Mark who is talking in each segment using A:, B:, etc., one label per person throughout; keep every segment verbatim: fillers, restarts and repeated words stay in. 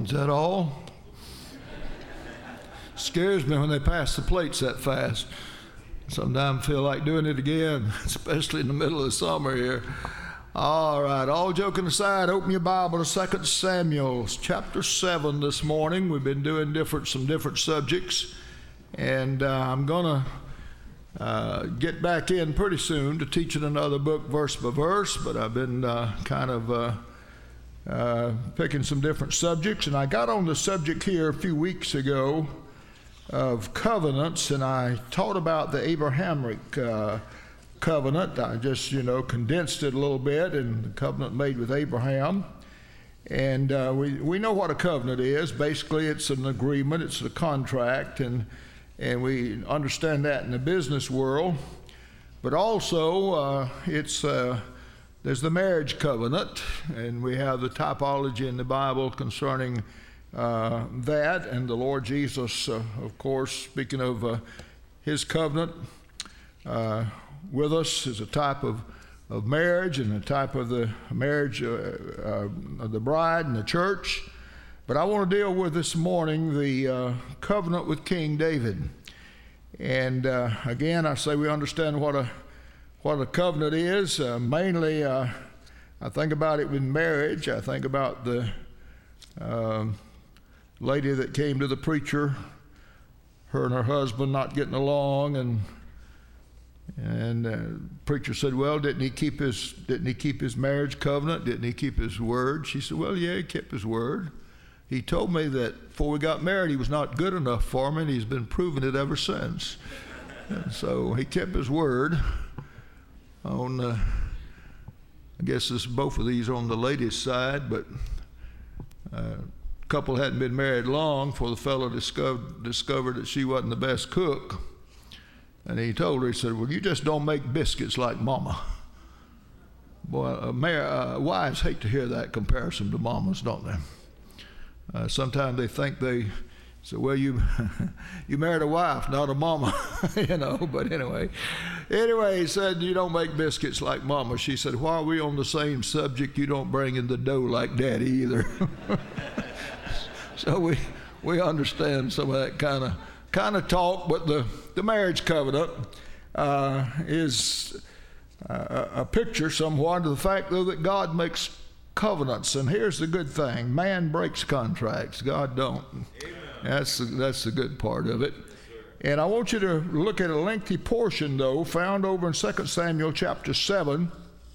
A: Is that all? Scares me when they pass the plates that fast. Sometimes I feel like doing it again, especially in the middle of the summer here. All right, all joking aside, open your Bible to Second Samuel chapter seven this morning. We've been doing different some different subjects, and uh, I'm going to uh, get back in pretty soon to teaching another book verse by verse, but I've been uh, kind of uh, uh, picking some different subjects, and I got on the subject here a few weeks ago of covenants, and I taught about the Abrahamic uh, covenant. I just, you know, condensed it a little bit, and the covenant made with Abraham. And uh, we, we know what a covenant is. Basically, it's an agreement, it's a contract, and, and we understand that in the business world. But also, uh, it's uh, there's the marriage covenant, and we have the typology in the Bible concerning Uh, that, and the Lord Jesus, uh, of course, speaking of uh, his covenant uh, with us, is a type of, of marriage and a type of the marriage uh, uh, of the bride and the church. But I want to deal with this morning the uh, covenant with King David. And uh, again, I say we understand what a what a covenant is. Uh, mainly, uh, I think about it with marriage. I think about the uh, lady that came to the preacher, her and her husband not getting along, and and uh, preacher said, "Well, didn't he keep his didn't he keep his marriage covenant? Didn't he keep his word?" She said, "Well, yeah, he kept his word. He told me that before we got married, he was not good enough for me, and he's been proving it ever since." And so he kept his word. On, uh, I guess this both of these on the ladies' side, but. Uh, couple hadn't been married long before the fellow discovered, discovered that she wasn't the best cook. And he told her, he said, "Well, you just don't make biscuits like Mama." Boy, uh, mar- uh, wives hate to hear that comparison to mamas, don't they? Uh, sometimes they think they say, "Well, you you married a wife, not a mama," you know. But anyway, anyway, he said, "You don't make biscuits like Mama." She said, "While we're on the same subject, you don't bring in the dough like Daddy either." So we we understand some of that kind of kind of talk, but the, the marriage covenant uh, is a, a picture somewhat of the fact, though, that God makes covenants. And here's the good thing: man breaks contracts, God don't. Amen. That's the, that's the good part of it. And I want you to look at a lengthy portion, though, found over in Second Samuel chapter seven,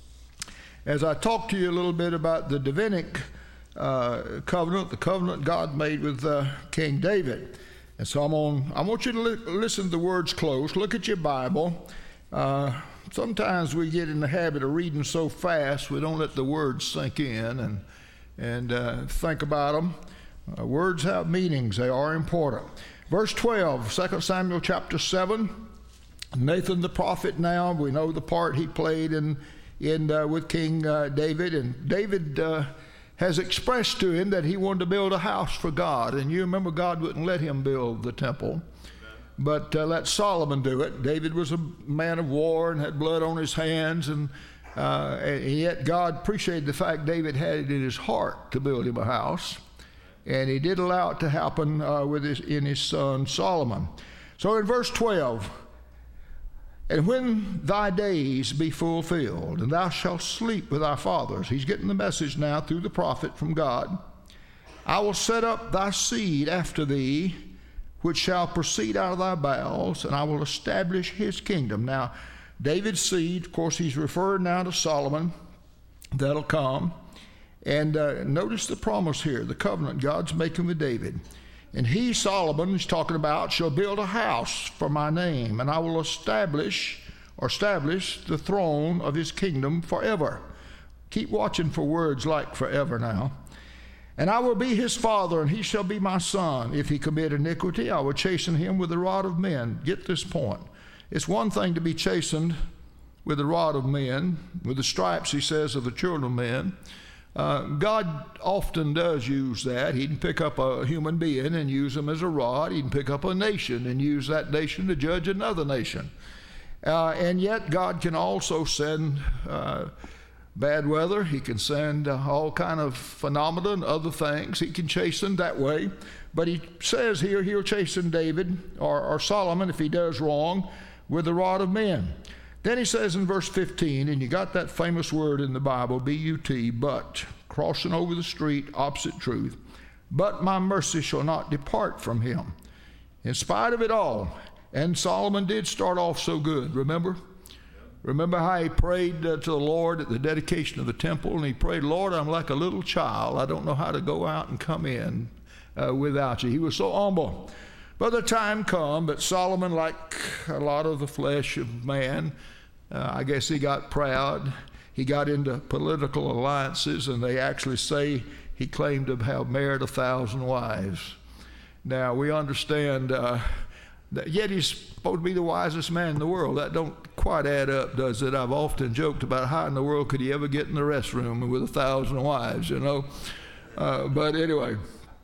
A: as I talk to you a little bit about the Davidic Uh, covenant, the covenant God made with uh, King David. And so I'm on, I want you to li- listen to the words close. Look at your Bible. Uh, sometimes we get in the habit of reading so fast we don't let the words sink in and and uh, think about them. Uh, words have meanings. They are important. Verse twelve, Second Samuel chapter seven. Nathan the prophet now, we know the part he played in, in uh, with King uh, David. And David uh, has expressed to him that he wanted to build a house for God. And you remember God wouldn't let him build the temple, Amen. but uh, let Solomon do it. David was a man of war and had blood on his hands, and, uh, and yet God appreciated the fact David had it in his heart to build him a house, and he did allow it to happen uh, with his, in his son Solomon. So in verse twelve, "And when thy days be fulfilled, and thou shalt sleep with thy fathers," he's getting the message now through the prophet from God, "I will set up thy seed after thee, which shall proceed out of thy bowels, and I will establish his kingdom." Now, David's seed, of course, he's referring now to Solomon, that'll come. And uh, notice the promise here, the covenant God's making with David. "And he," Solomon, he's talking about, "shall build a house for my name, and I will establish or establish the throne of his kingdom forever." Keep watching for words like forever now. "And I will be his father, and he shall be my son. If he commit iniquity, I will chasten him with the rod of men." Get this point. It's one thing to be chastened with the rod of men, with the stripes, he says, of the children of men. Uh, God often does use that. He can pick up a human being and use them as a rod. He can pick up a nation and use that nation to judge another nation. Uh, and yet God can also send uh, bad weather. He can send uh, all kind of phenomena and other things. He can chasten that way. But he says here he'll chasten David or, or Solomon if he does wrong with the rod of men. Then he says in verse fifteen, and you got that famous word in the Bible, B U T, but, crossing over the street, opposite truth. But my mercy shall not depart from him. In spite of it all. And Solomon did start off so good, remember? Remember how he prayed uh, to the Lord at the dedication of the temple, and he prayed, Lord, I'm like a little child. I don't know how to go out and come in uh, without you. He was so humble. But the time come that Solomon, like a lot of the flesh of man, uh, I guess he got proud. He got into political alliances, and they actually say he claimed to have married a thousand wives. Now, we understand uh, that yet he's supposed to be the wisest man in the world. That don't quite add up, does it? I've often joked about how in the world could he ever get in the restroom with a thousand wives, you know? Uh, but anyway,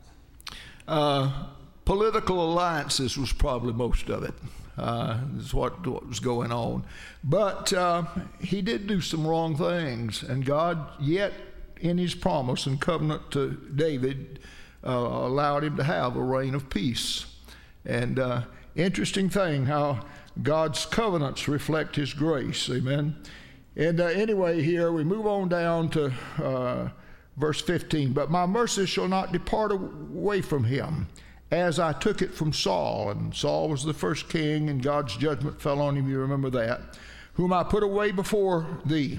A: uh, political alliances was probably most of it. Uh, is what, what was going on. But uh, he did do some wrong things, and God yet in his promise and covenant to David uh, allowed him to have a reign of peace. And uh, interesting thing how God's covenants reflect his grace. Amen. And uh, anyway, here we move on down to uh, verse fifteen. But my mercy shall not depart away from him, as I took it from Saul. And Saul was the first king, and God's judgment fell on him. You remember that. Whom I put away before thee.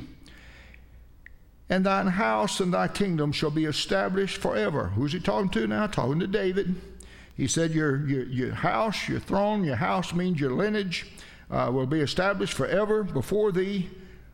A: And thine house and thy kingdom shall be established forever. Who's he talking to now? Talking to David. He said, your, your, your house, your throne, your house means your lineage, uh, will be established forever before thee.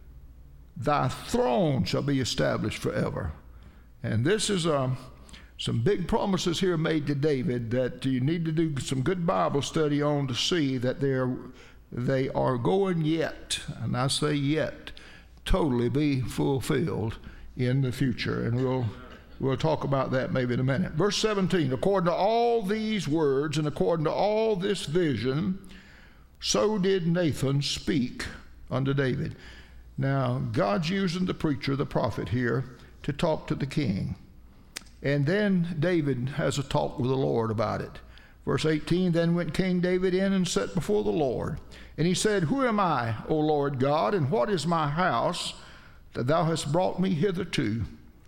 A: Thy throne shall be established forever. And this is uh, some big promises here made to David that you need to do some good Bible study on to see that they're, they are going yet, and I say yet, totally be fulfilled in the future. And we'll we'll talk about that maybe in a minute. Verse seventeen, according to all these words and according to all this vision, so did Nathan speak unto David. Now, God's using the preacher, the prophet here, to talk to the king. And then David has a talk with the Lord about it. Verse eighteen, then went King David in and sat before the Lord. And he said, who am I, O Lord God, and what is my house that thou hast brought me hitherto?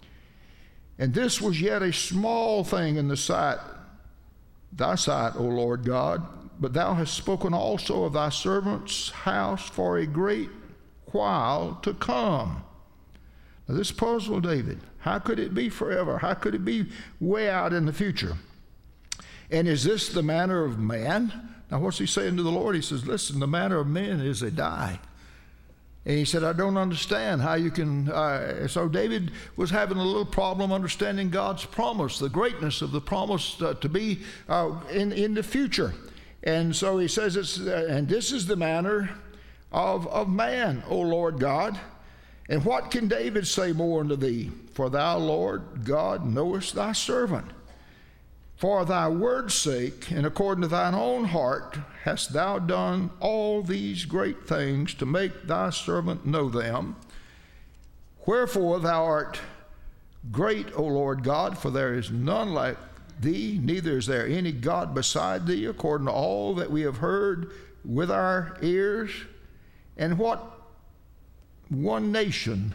A: And this was yet a small thing in the sight, thy sight, O Lord God, but thou hast spoken also of thy servant's house for a great while to come. Now this puzzled David. How could it be forever? How could it be way out in the future? And is this the manner of man? Now what's he saying to the Lord? He says, listen, the manner of men is they die. And he said, I don't understand how you can... Uh, so David was having a little problem understanding God's promise, the greatness of the promise uh, to be uh, in, in the future. And so he says, it's, uh, and this is the manner of, of man, O Lord God. And what can David say more unto thee? For thou, Lord God, knowest thy servant. For thy word's sake, and according to thine own heart, hast thou done all these great things to make thy servant know them. Wherefore thou art great, O Lord God, for there is none like thee, neither is there any God beside thee, according to all that we have heard with our ears. And what one nation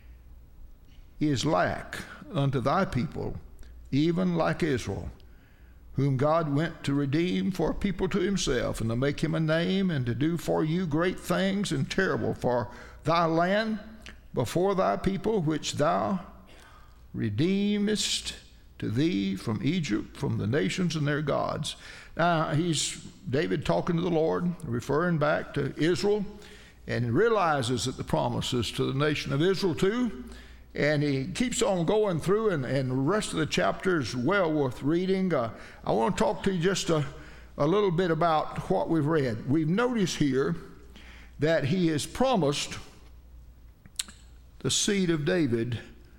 A: is lack unto thy people, even like Israel, whom God went to redeem for a people to himself, and to make him a name, and to do for you great things and terrible for thy land before thy people, which thou redeemest to thee from Egypt, from the nations and their gods. Now, he's David talking to the Lord, referring back to Israel, and he realizes that the promise is to the nation of Israel too. And he keeps on going through, and, and the rest of the chapter is well worth reading. Uh, I want to talk to you just a, a little bit about what we've read. We've noticed here that he has promised the seed of David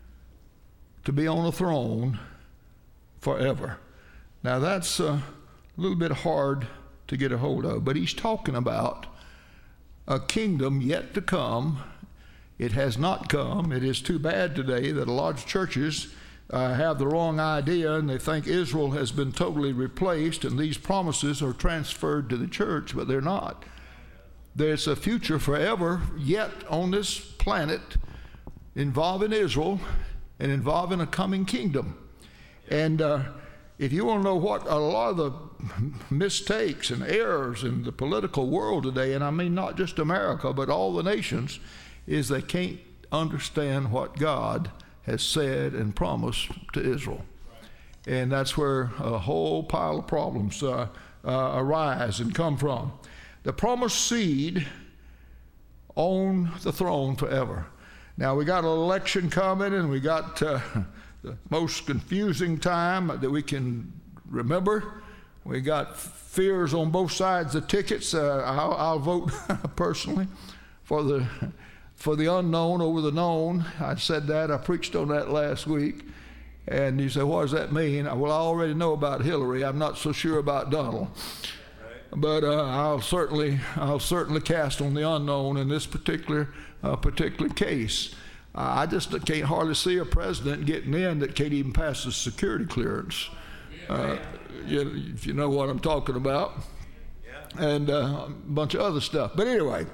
A: to be on a throne forever. Now that's a little bit hard to get a hold of, but he's talking about a kingdom yet to come. It has not come. It is too bad today that a lot of churches uh, have the wrong idea, and they think Israel has been totally replaced and these promises are transferred to the church, but they're not. There's a future forever yet on this planet involving Israel and involving a coming kingdom. And uh, if you want to know what a lot of the mistakes and errors in the political world today, and I mean not just America, but all the nations, is they can't understand what God has said and promised to Israel. And that's where a whole pile of problems uh, uh, arise and come from. The promised seed on the throne forever. Now, we got an election coming, and we got uh, the most confusing time that we can remember. We got fears on both sides of the tickets. Uh, I'll, I'll vote personally for the for the unknown over the known. I said that. I preached on that last week. And you say, what does that mean? Well, I already know about Hillary. I'm not so sure about Donald. But uh, I'll certainly, I'll certainly cast on the unknown in this particular, uh, particular case. Uh, I just can't hardly see a president getting in that can't even pass the security clearance. Uh, you, if you know what I'm talking about, and uh, a bunch of other stuff. But anyway,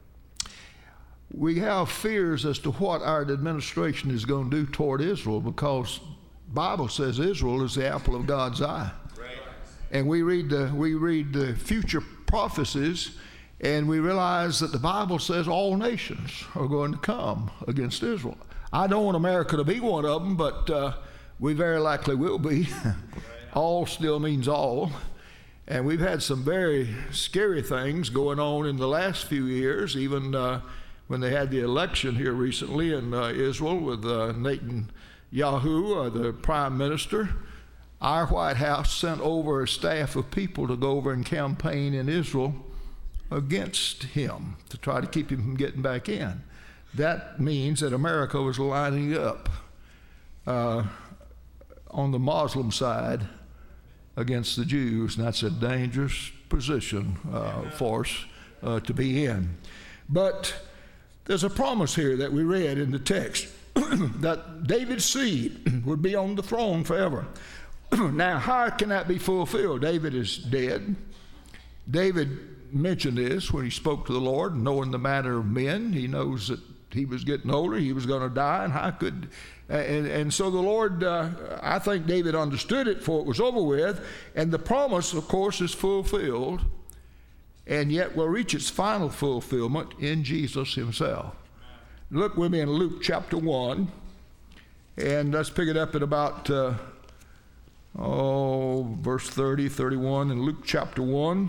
A: we have fears as to what our administration is going to do toward Israel, because the Bible says Israel is the apple of God's eye. And we read the we read the future prophecies, and we realize that the Bible says all nations are going to come against Israel. I don't want America to be one of them, but uh, we very likely will be. All still means all. And we've had some very scary things going on in the last few years, even uh, when they had the election here recently in uh, Israel with uh, Netanyahu, uh, the prime minister. Our White House sent over a staff of people to go over and campaign in Israel against him to try to keep him from getting back in. That means that America was lining up uh, on the Muslim side against the Jews, and that's a dangerous position uh, for us uh, to be in. But there's a promise here that we read in the text that David's seed would be on the throne forever. Now, how can that be fulfilled? David is dead. David mentioned this when he spoke to the Lord, knowing the manner of men. He knows that he was getting older, he was going to die, and how could... And, and so the Lord, uh, I think David understood it before it was over with, and the promise, of course, is fulfilled, and yet will reach its final fulfillment in Jesus himself. Look with me in Luke chapter one, and let's pick it up at about... Uh, Oh, verse thirty, thirty-one in Luke chapter one.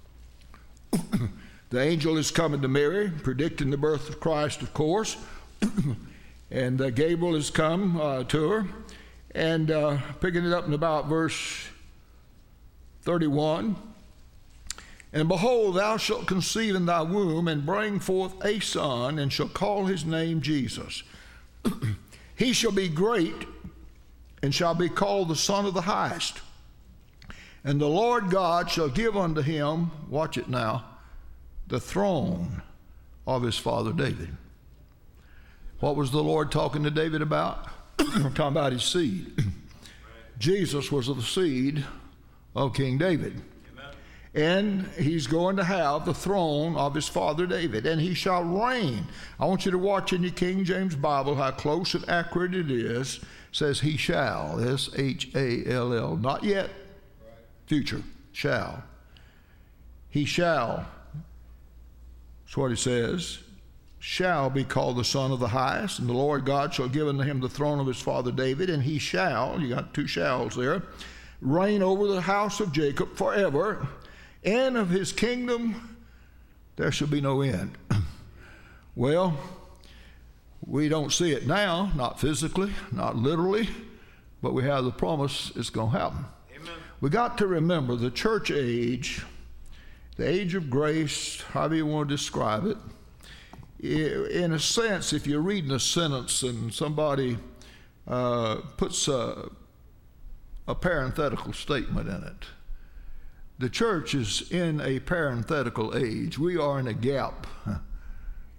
A: The angel is coming to Mary, predicting the birth of Christ, of course. And uh, Gabriel has come uh, to her. And uh, picking it up in about verse thirty-one. And behold, thou shalt conceive in thy womb, and bring forth a son, and shall call his name Jesus. He shall be great, and shall be called the Son of the Highest. And the Lord God shall give unto him, watch it now, the throne of his father David. What was the Lord talking to David about? Talking about his seed. Jesus was of the seed of King David. Amen. And he's going to have the throne of his father David, and he shall reign. I want you to watch in your King James Bible how close and accurate it is. Says he shall, S H A L L, not yet, future, shall. He shall, that's what it says, shall be called the Son of the Highest, and the Lord God shall give unto him the throne of his father David, and he shall, you got two shalls there, reign over the house of Jacob forever, and of his kingdom there shall be no end. Well, we don't see it now, not physically, not literally, but we have the promise it's going to happen. Amen. We got to remember the church age, the age of grace, however you want to describe it. In a sense, if you're reading a sentence and somebody uh, puts a, a parenthetical statement in it, the church is in a parenthetical age. We are in a gap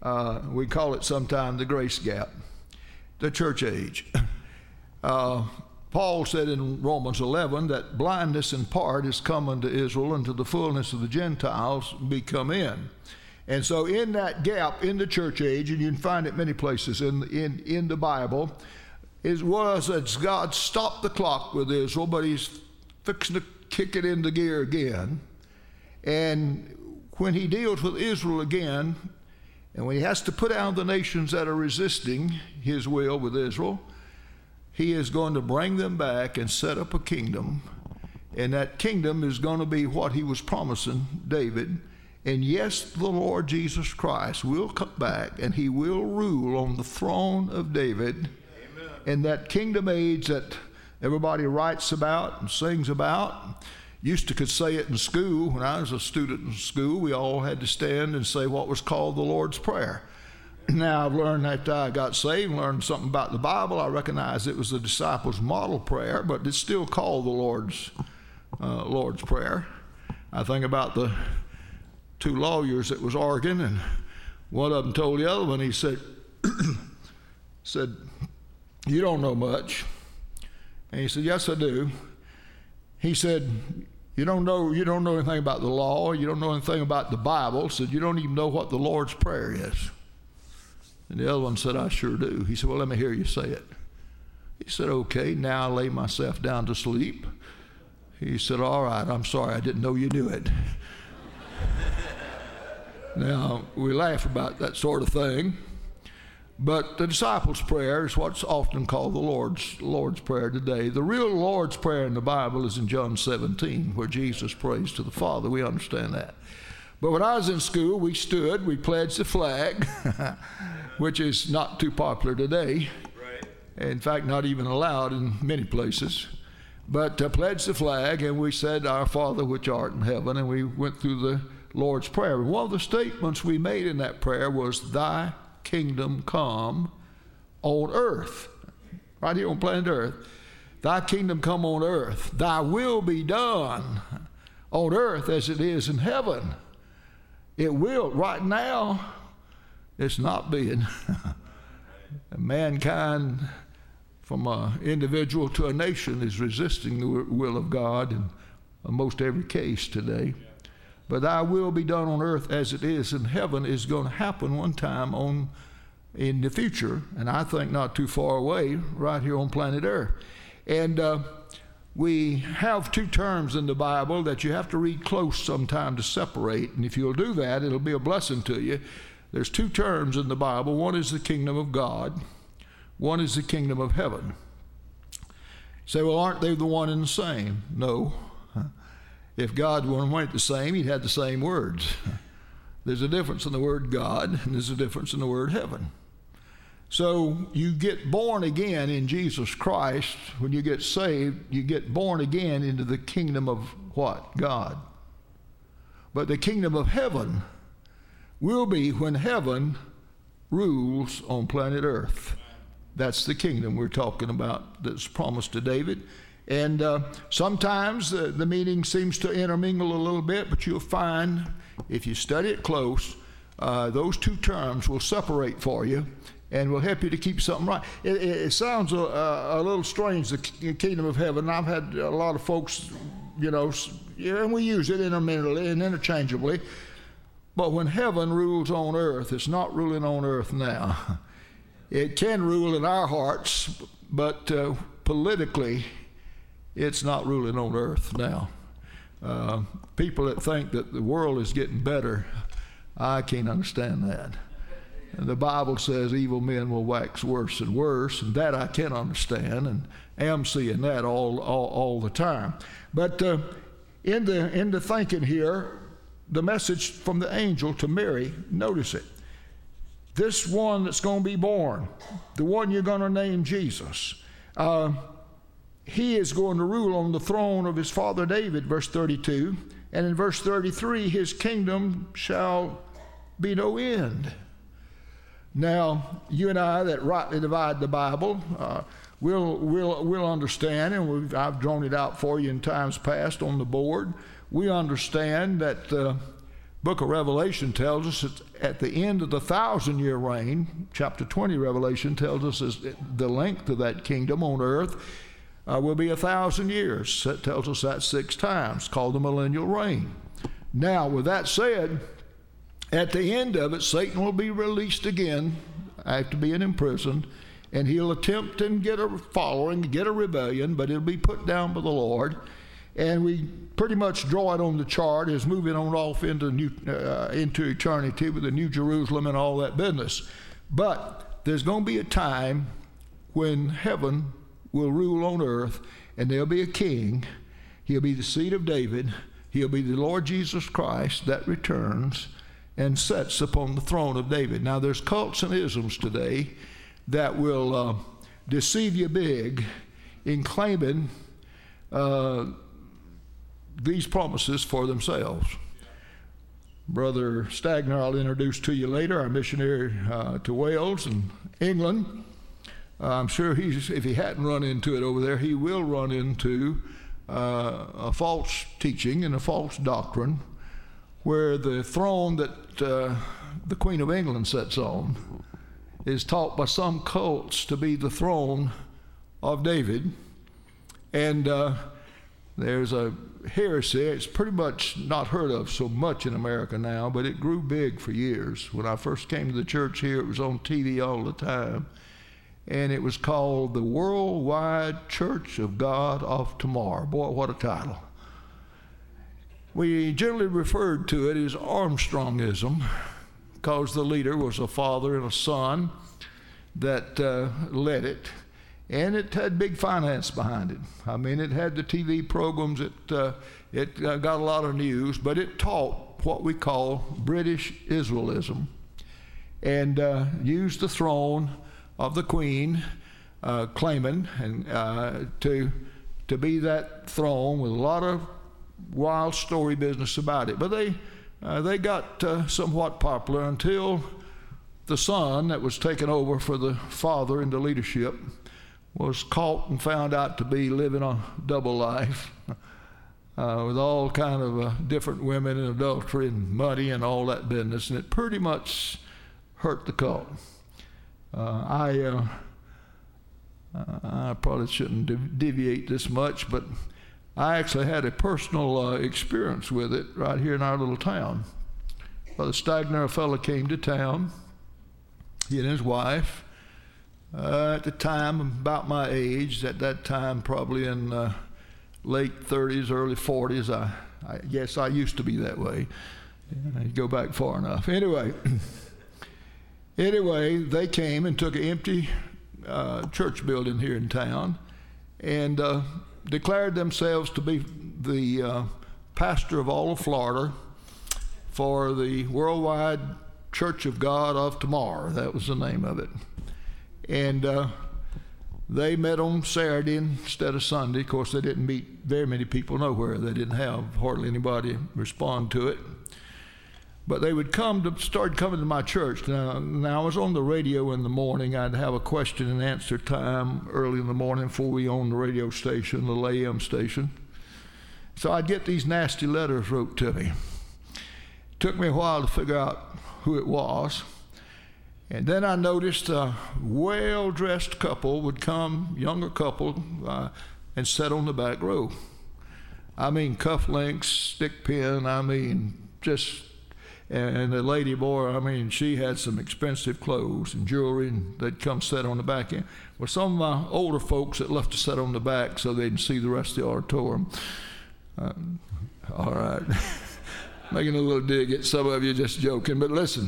A: Uh, we call it sometimes the grace gap, the church age. Uh, Paul said in Romans eleven that blindness in part is come unto Israel until the fullness of the Gentiles be come in. And so in that gap in the church age, and you can find it many places in, in, in the Bible, it was that God stopped the clock with Israel, but he's fixing to kick it into gear again. And when he deals with Israel again, and when he has to put down the nations that are resisting his will with Israel, he is going to bring them back and set up a kingdom. And that kingdom is going to be what he was promising David. And yes, the Lord Jesus Christ will come back and he will rule on the throne of David. Amen. In that kingdom age that everybody writes about and sings about. Used to could say it in school. When I was a student in school, we all had to stand and say what was called the Lord's Prayer. Now I've learned after I got saved, learned something about the Bible. I recognize it was the disciples' model prayer, but it's still called the Lord's uh, Lord's Prayer. I think about the two lawyers that was arguing, and one of them told the other one, he said, said, "You don't know much." And he said, "Yes, I do." He said, You don't know you don't know anything about the law, you don't know anything about the Bible." Said, "You don't even know what the Lord's Prayer is." And the other one said, "I sure do." He said, "Well, let me hear you say it." He said, "Okay, now I lay myself down to sleep." He said, "All right, I'm sorry, I didn't know you knew it." Now, we laugh about that sort of thing, but the disciples' prayer is what's often called the Lord's Lord's Prayer today. The real Lord's Prayer in the Bible is in John seventeen, where Jesus prays to the Father. We understand that. But when I was in school, we stood, we pledged the flag, which is not too popular today. Right. In fact, not even allowed in many places. But uh, pledged the flag, and we said, "Our Father which art in heaven," and we went through the Lord's Prayer. One of the statements we made in that prayer was, "Thy kingdom come on earth," right here on planet earth. "Thy kingdom come on earth. Thy will be done on earth as it is in heaven." It will. Right now, it's not being. Mankind, from an individual to a nation, is resisting the will of God in almost every case today. But thy will be done on earth as it is in heaven is going to happen one time on in the future, and I think not too far away, right here on planet earth. And uh, we have two terms in the Bible that you have to read close sometime to separate, and if you'll do that, it'll be a blessing to you. There's two terms in the Bible. One is the kingdom of God. One is the kingdom of heaven. You say, "Well, aren't they the one and the same?" No. If God weren't the same, he'd have the same words. There's a difference in the word God, and there's a difference in the word heaven. So you get born again in Jesus Christ. When you get saved, you get born again into the kingdom of what? God. But the kingdom of heaven will be when heaven rules on planet earth. That's the kingdom we're talking about that's promised to David. And uh, sometimes uh, the meaning seems to intermingle a little bit, but you'll find, if you study it close, uh, those two terms will separate for you and will help you to keep something right. It, it, it sounds a, a little strange, the kingdom of heaven. I've had a lot of folks, you know, and we use it intermittently and interchangeably. But when heaven rules on earth, it's not ruling on earth now. It can rule in our hearts, but uh, politically, it's not ruling on earth now. Uh, people that think that the world is getting better, I can't understand that. And the Bible says evil men will wax worse and worse, and that I can understand, and am seeing that all all, all the time. But uh, in the in the thinking here, the message from the angel to Mary, notice it. This one that's going to be born, the one you're going to name Jesus, uh, he is going to rule on the throne of his father David, verse thirty-two. And in verse thirty-three, his kingdom shall be no end. Now, you and I that rightly divide the Bible, uh, we'll, we'll, we'll understand, and we've, I've drawn it out for you in times past on the board. We understand that the book of Revelation tells us that at the end of the thousand-year reign, chapter twenty, Revelation tells us is the length of that kingdom on earth uh, will be a thousand years. It tells us that six times, called the millennial reign. Now, with that said, at the end of it, Satan will be released again after being imprisoned, and he'll attempt and get a following, get a rebellion, but it'll be put down by the Lord. And we pretty much draw it on the chart as moving on off into new, uh, into eternity with the New Jerusalem and all that business. But there's going to be a time when heaven will rule on earth, and there'll be a king. He'll be the seed of David. He'll be the Lord Jesus Christ that returns and sits upon the throne of David. Now, there's cults and isms today that will uh, deceive you big in claiming uh, these promises for themselves. Brother Stagner, I'll introduce to you later, our missionary uh, to Wales and England. Uh, I'm sure he's, if he hadn't run into it over there, he will run into uh, a false teaching and a false doctrine where the throne that uh, the Queen of England sits on is taught by some cults to be the throne of David. And uh, there's a heresy. It's pretty much not heard of so much in America now, but it grew big for years. When I first came to the church here, it was on T V all the time, and it was called the Worldwide Church of God of Tomorrow. Boy, what a title. We generally referred to it as Armstrongism because the leader was a father and a son that uh, led it. And it had big finance behind it. I mean, it had the T V programs, it, uh, it uh, got a lot of news, but it taught what we call British Israelism and uh, used the throne of the Queen, uh, claiming and, uh, to, to be that throne with a lot of wild story business about it. But they, uh, they got uh, somewhat popular until the son that was taken over for the father in the leadership was caught and found out to be living a double life uh, with all kind of uh, different women and adultery and money and all that business, and it pretty much hurt the cult. Uh, I uh, I probably shouldn't dev- deviate this much, but I actually had a personal uh, experience with it right here in our little town. Brother Stagner, a fellow, came to town, he and his wife. Uh, at the time, about my age, at that time, probably in uh, late thirties, early forties, I, I guess I used to be that way. I go back far enough. Anyway, anyway, they came and took an empty uh, church building here in town and uh, declared themselves to be the uh, pastor of all of Florida for the Worldwide Church of God of Tomorrow. That was the name of it. And uh, they met on Saturday instead of Sunday. Of course, they didn't meet very many people nowhere. They didn't have hardly anybody respond to it. But they would come to start coming to my church. Now, now, I was on the radio in the morning. I'd have a question and answer time early in the morning before we owned the radio station, the A M station. So I'd get these nasty letters wrote to me. It took me a while to figure out who it was. And then I noticed a well-dressed couple would come, younger couple, uh, and sit on the back row. I mean, cufflinks, stick pin, I mean, just, and the lady, boy, I mean, she had some expensive clothes and jewelry, and they'd come sit on the back end. Well, some of my older folks that left to sit on the back so they didn't see the rest of the auditorium. Uh, all right. Making a little dig at some of you, just joking, but listen.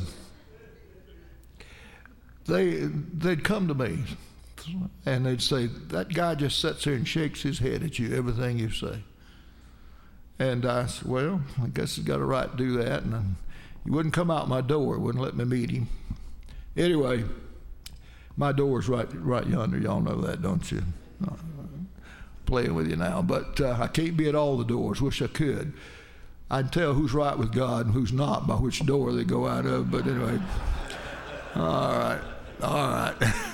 A: They, they'd come to me and they'd say, that guy just sits there and shakes his head at you, everything you say. And I said, well, I guess he's got a right to do that. And then he wouldn't come out my door, wouldn't let me meet him. Anyway, my door's right, right yonder. Y'all know that, don't you? I'm playing with you now. But uh, I can't be at all the doors. Wish I could. I can tell who's right with God and who's not by which door they go out of. But anyway, all right. All right.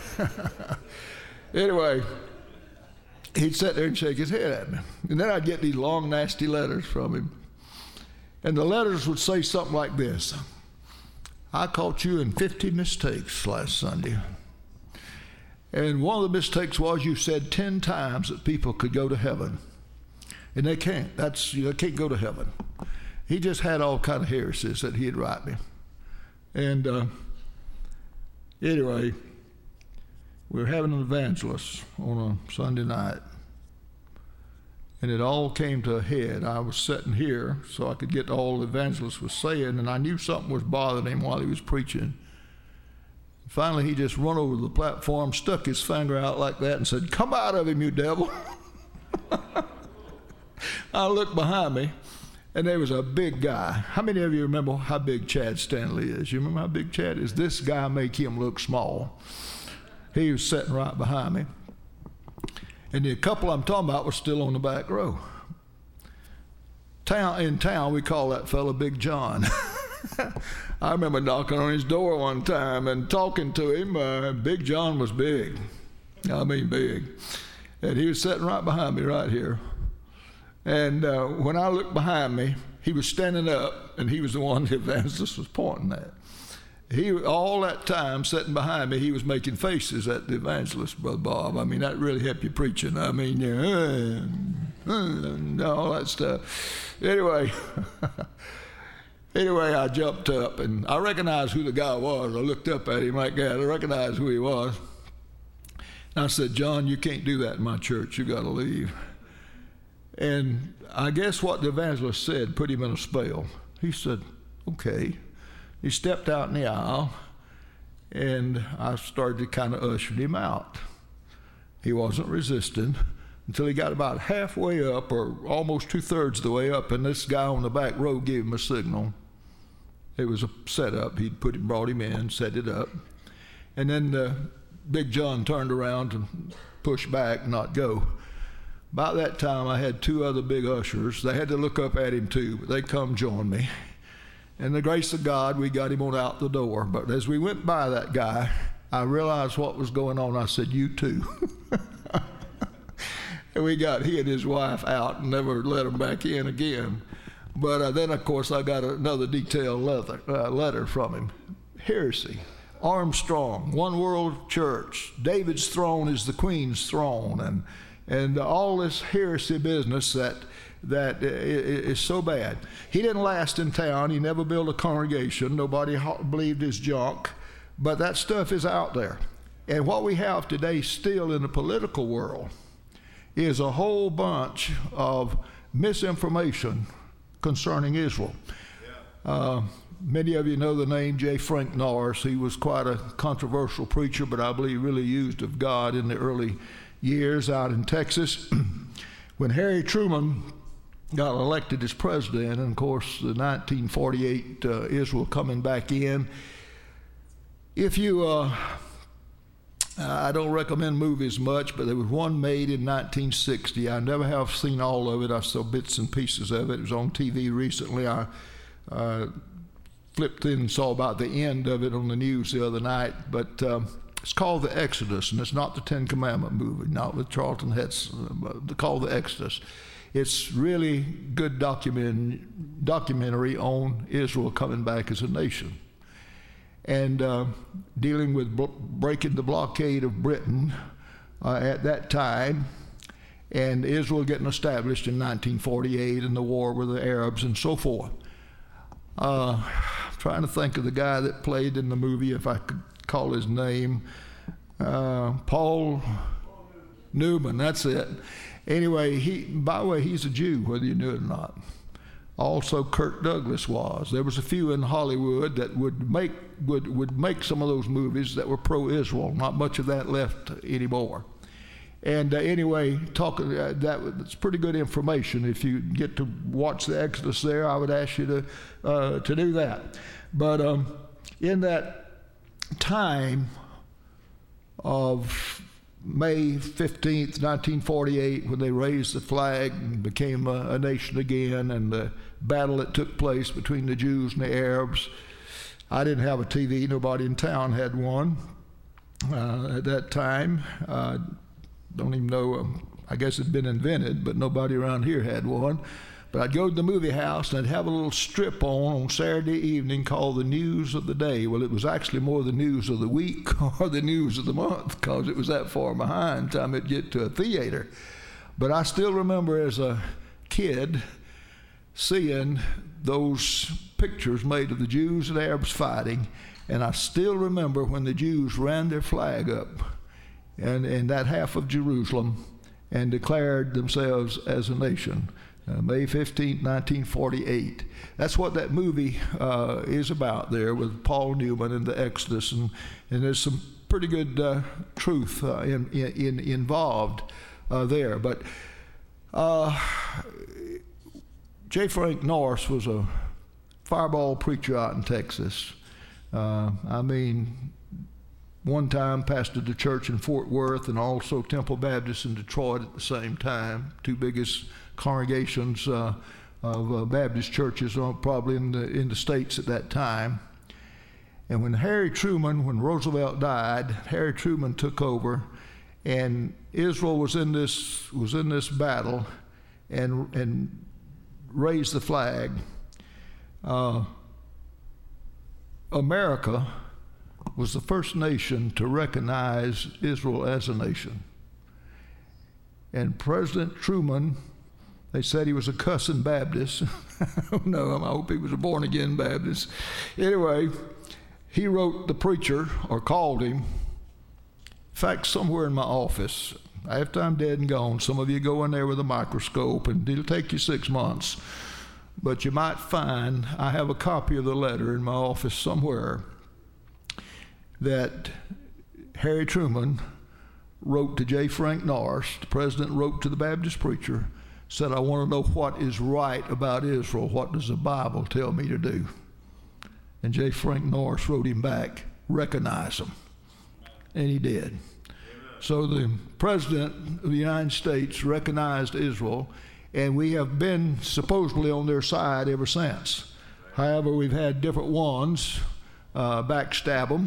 A: Anyway, he'd sit there and shake his head at me. And then I'd get these long, nasty letters from him. And the letters would say something like this. I caught you in fifty mistakes last Sunday. And one of the mistakes was you said ten times that people could go to heaven. And they can't. That's, you know, they can't go to heaven. He just had all kind of heresies that he'd write me. And uh, anyway, we were having an evangelist on a Sunday night. And it all came to a head. I was sitting here so I could get all the evangelist was saying, and I knew something was bothering him while he was preaching. Finally, he just run over the platform, stuck his finger out like that, and said, "Come out of him, you devil." I looked behind me, and there was a big guy. How many of you remember how big Chad Stanley is? You remember how big Chad is? This guy make him look small. He was sitting right behind me. And the couple I'm talking about was still on the back row. Town, in town, we call that fellow Big John. I remember knocking on his door one time and talking to him. Uh, Big John was big. I mean big. And he was sitting right behind me right here. And uh, when I looked behind me, he was standing up, and he was the one the evangelist was pointing at. He, all that time sitting behind me, he was making faces at the evangelist, Brother Bob. I mean, that really helped you preaching. I mean, yeah, uh, uh, and all that stuff. Anyway, anyway, I jumped up, and I recognized who the guy was. I looked up at him like that. I recognized who he was. And I said, "John, you can't do that in my church. You got to leave." And I guess what the evangelist said put him in a spell. He said, "Okay." He stepped out in the aisle, and I started to kind of usher him out. He wasn't resisting until he got about halfway up, or almost two-thirds of the way up, and this guy on the back row gave him a signal. It was a setup. He'd put him, brought him in, set it up. And then uh, Big John turned around and pushed back, not go. About that time, I had two other big ushers. They had to look up at him too, but they come join me. And the grace of God, we got him on out the door. But as we went by that guy, I realized what was going on. I said, "You too." And we got he and his wife out and never let them back in again. But uh, then, of course, I got another detailed letter, uh, letter from him. Heresy. Armstrong, One World Church. David's throne is the Queen's throne. And, and all this heresy business that... that is so bad. He didn't last in town. He never built a congregation. Nobody believed his junk. But that stuff is out there. And what we have today still in the political world is a whole bunch of misinformation concerning Israel. Yeah. Uh, many of you know the name J. Frank Norris. He was quite a controversial preacher, but I believe really used of God in the early years out in Texas. When Harry Truman got elected as president, and of course the nineteen forty-eight uh, Israel coming back in. If you, uh, I don't recommend movies much, but there was one made in nineteen sixty. I never have seen all of it. I saw bits and pieces of it. It was on T V recently. I uh, flipped in and saw about the end of it on the news the other night, but um, it's called The Exodus, and it's not the Ten Commandment movie, not with Charlton Heston, but called The Exodus. It's really good document, documentary on Israel coming back as a nation and uh, dealing with b- breaking the blockade of Britain uh, at that time, and Israel getting established in nineteen forty-eight and the war with the Arabs and so forth. Uh, I'm trying to think of the guy that played in the movie, if I could call his name. Uh, Paul Newman, that's it. Anyway, he, by the way, he's a Jew, whether you knew it or not. Also, Kirk Douglas was. There was a few in Hollywood that would make would, would make some of those movies that were pro-Israel. Not much of that left anymore. And uh, anyway, talking uh, that that's pretty good information. If you get to watch the Exodus there, I would ask you to uh, to do that. But um, in that time of May fifteenth, nineteen forty-eight, when they raised the flag and became a, a nation again, and the battle that took place between the Jews and the Arabs. I didn't have a T V. Nobody in town had one uh, at that time. Uh, don't even know, um, I guess it had been invented, but nobody around here had one. But I'd go to the movie house and I'd have a little strip on on Saturday evening called the news of the day. Well, it was actually more the news of the week or the news of the month, because it was that far behind time it'd get to a theater. But I still remember as a kid seeing those pictures made of the Jews and Arabs fighting, and I still remember when the Jews ran their flag up and in that half of Jerusalem and declared themselves as a nation. Uh, May fifteenth, nineteen forty-eight. That's what that movie uh, is about there with Paul Newman and the Exodus, and, and there's some pretty good uh, truth uh, in, in, involved uh, there. But uh, J. Frank Norris was a fireball preacher out in Texas. Uh, I mean, one time pastored the church in Fort Worth and also Temple Baptist in Detroit at the same time, two biggest congregations uh, of uh, Baptist churches uh, probably in the in the states at that time. And when Harry Truman, when Roosevelt died, Harry Truman took over, and Israel was in this was in this battle, and and raised the flag. Uh, America was the first nation to recognize Israel as a nation, and President Truman. They said he was a cussing Baptist. I don't know. I hope he was a born-again Baptist. Anyway, he wrote the preacher, or called him. In fact, somewhere in my office, after I'm dead and gone, some of you go in there with a microscope, and it'll take you six months. But you might find, I have a copy of the letter in my office somewhere, that Harry Truman wrote to J. Frank Norris. The president wrote to the Baptist preacher, said, I want to know what is right about Israel. What does the Bible tell me to do? And J. Frank Norris wrote him back, recognize them. And he did. Amen. So the President of the United States recognized Israel, and we have been supposedly on their side ever since. However, we've had different ones uh, backstab them,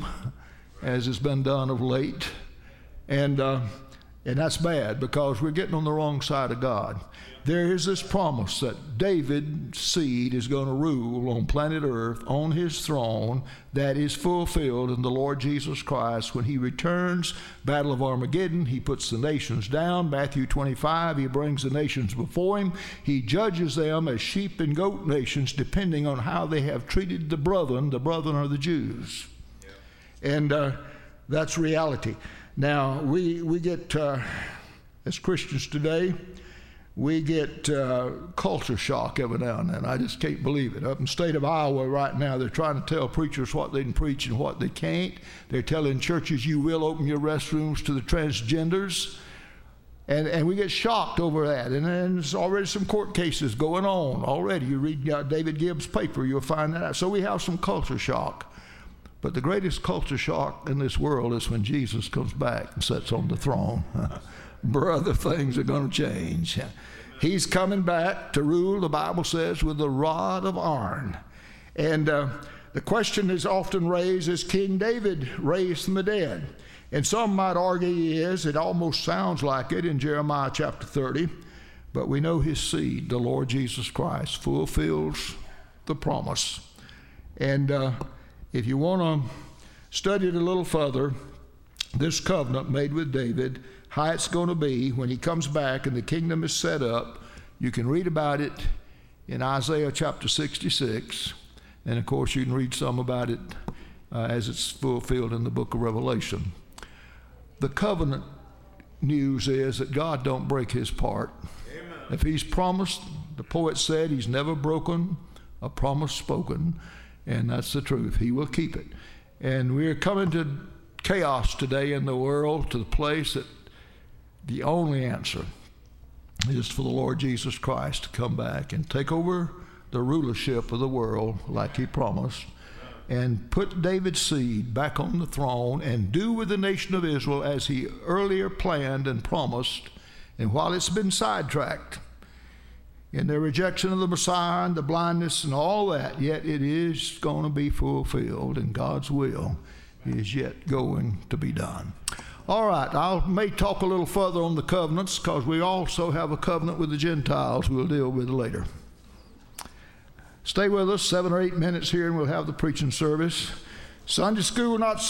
A: as has been done of late. And, uh, and that's bad, because we're getting on the wrong side of God. There is this promise that David's seed is going to rule on planet Earth on his throne that is fulfilled in the Lord Jesus Christ. When he returns, Battle of Armageddon, he puts the nations down. Matthew twenty-five, he brings the nations before him. He judges them as sheep and goat nations, depending on how they have treated the brethren. The brethren are the Jews. Yeah. And uh, that's reality. Now, we, we get, uh, as Christians today, we get uh, culture shock every now and then. I just can't believe it. Up in the state of Iowa right now, they're trying to tell preachers what they can preach and what they can't. They're telling churches, you will open your restrooms to the transgenders. And and we get shocked over that. And then there's already some court cases going on already. You read uh, David Gibbs' paper, you'll find that out. So we have some culture shock. But the greatest culture shock in this world is when Jesus comes back and sits on the throne. Brother, things are going to change. He's coming back to rule, the Bible says, with the rod of iron. And uh, the question is often raised, is King David raised from the dead? And some might argue he is. It almost sounds like it in Jeremiah chapter thirty. But we know his seed, the Lord Jesus Christ, fulfills the promise. And uh, if you want to study it a little further, this covenant made with David, how it's going to be when he comes back and the kingdom is set up, you can read about it in Isaiah chapter sixty-six. And, of course, you can read some about it uh, as it's fulfilled in the book of Revelation. The covenant news is that God don't break his part. Amen. If he's promised, the poet said he's never broken a promise spoken, and that's the truth. He will keep it. And we're coming to chaos today in the world, to the place that the only answer is for the Lord Jesus Christ to come back and take over the rulership of the world like he promised, and put David's seed back on the throne and do with the nation of Israel as he earlier planned and promised. And while it's been sidetracked in their rejection of the Messiah and the blindness and all that, yet it is going to be fulfilled, and God's will is yet going to be done. All right, I may talk a little further on the covenants, because we also have a covenant with the Gentiles we'll deal with later. Stay with us seven or eight minutes here and we'll have the preaching service. Sunday school not